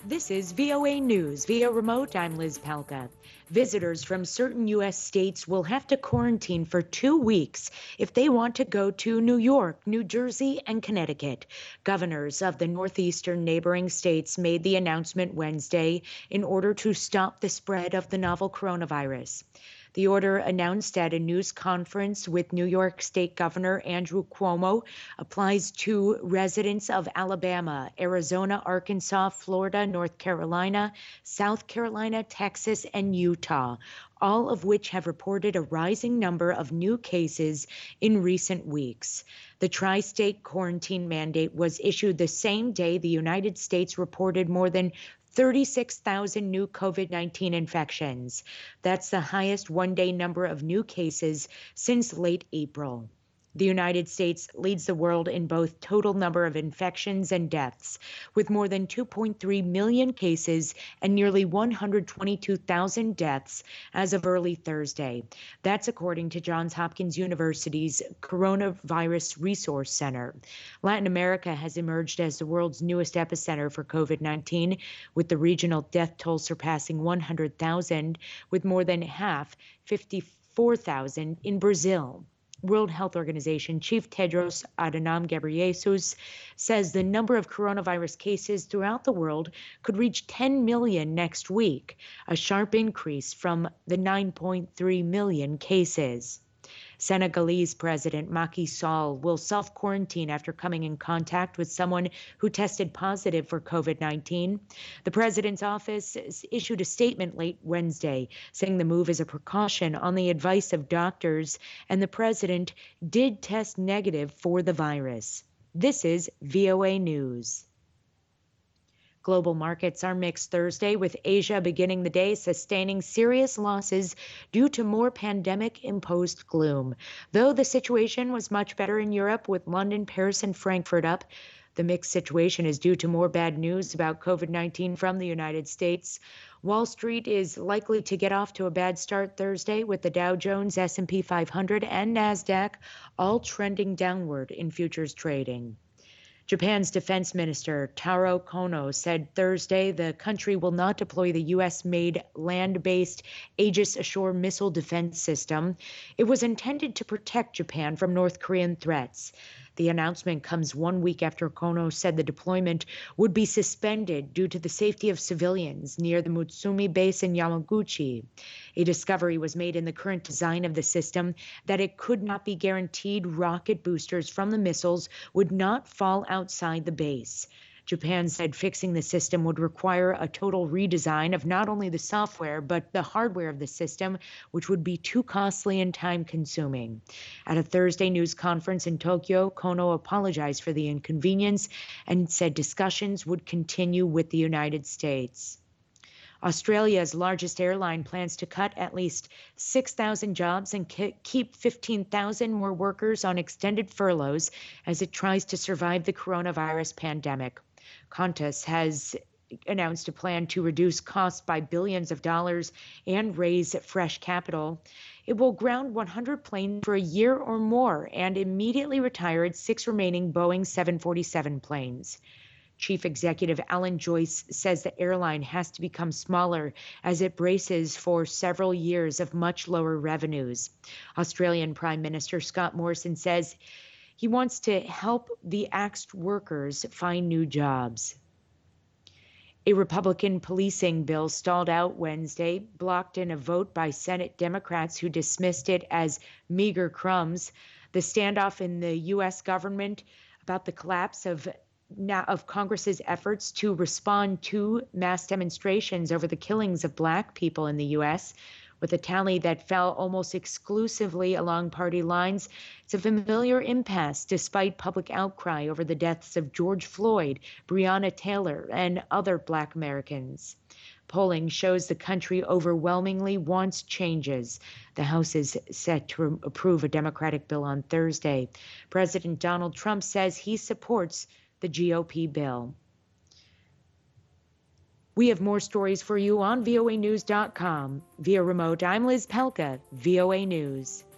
This is VOA News. Via remote, I'm Liz Palka. Visitors from certain U.S. states will have to quarantine for 2 weeks if they want to go to New York, New Jersey, and Connecticut. Governors of the northeastern neighboring states made the announcement Wednesday in order to stop the spread of the novel coronavirus. The order, announced at a news conference with New York State Governor Andrew Cuomo, applies to residents of Alabama, Arizona, Arkansas, Florida, North Carolina, South Carolina, Texas, and Utah, all of which have reported a rising number of new cases in recent weeks. The tri-state quarantine mandate was issued the same day the United States reported more than 36,000 new COVID-19 infections. That's the highest one-day number of new cases since late April. The United States leads the world in both total number of infections and deaths, with more than 2.3 million cases and nearly 122,000 deaths as of early Thursday. That's according to Johns Hopkins University's Coronavirus Resource Center. Latin America has emerged as the world's newest epicenter for COVID-19, with the regional death toll surpassing 100,000, with more than half, 54,000, in Brazil. World Health Organization Chief Tedros Adhanom Ghebreyesus says the number of coronavirus cases throughout the world could reach 10 million next week, a sharp increase from the 9.3 million cases. Senegalese President Macky Sall will self-quarantine after coming in contact with someone who tested positive for COVID-19. The president's office issued a statement late Wednesday saying the move is a precaution on the advice of doctors, and the president did test negative for the virus. This is VOA News. Global markets are mixed Thursday, with Asia beginning the day sustaining serious losses due to more pandemic-imposed gloom. Though the situation was much better in Europe, with London, Paris, and Frankfurt up, the mixed situation is due to more bad news about COVID-19 from the United States. Wall Street is likely to get off to a bad start Thursday, with the Dow Jones, S&P 500, and NASDAQ all trending downward in futures trading. Japan's defense minister, Taro Kono, said Thursday the country will not deploy the U.S.-made land-based Aegis Ashore missile defense system. It was intended to protect Japan from North Korean threats. The announcement comes 1 week after Kono said the deployment would be suspended due to the safety of civilians near the Mutsumi base in Yamaguchi. A discovery was made in the current design of the system that it could not be guaranteed rocket boosters from the missiles would not fall outside the base. Japan said fixing the system would require a total redesign of not only the software, but the hardware of the system, which would be too costly and time-consuming. At a Thursday news conference in Tokyo, Kono apologized for the inconvenience and said discussions would continue with the United States. Australia's largest airline plans to cut at least 6,000 jobs and keep 15,000 more workers on extended furloughs as it tries to survive the coronavirus pandemic. Qantas has announced a plan to reduce costs by billions of dollars and raise fresh capital. It will ground 100 planes for a year or more and immediately retire its 6 remaining Boeing 747 planes. Chief Executive Alan Joyce says the airline has to become smaller as it braces for several years of much lower revenues. Australian Prime Minister Scott Morrison says he wants to help the axed workers find new jobs. A Republican policing bill stalled out Wednesday, blocked in a vote by Senate Democrats who dismissed it as meager crumbs. The standoff in the U.S. government about the collapse of Congress's efforts to respond to mass demonstrations over the killings of Black people in the U.S., with a tally that fell almost exclusively along party lines. It's a familiar impasse despite public outcry over the deaths of George Floyd, Breonna Taylor, and other Black Americans. Polling shows the country overwhelmingly wants changes. The House is set to approve a Democratic bill on Thursday. President Donald Trump says he supports the GOP bill. We have more stories for you on voanews.com. Via remote, I'm Liz Pelka, VOA News.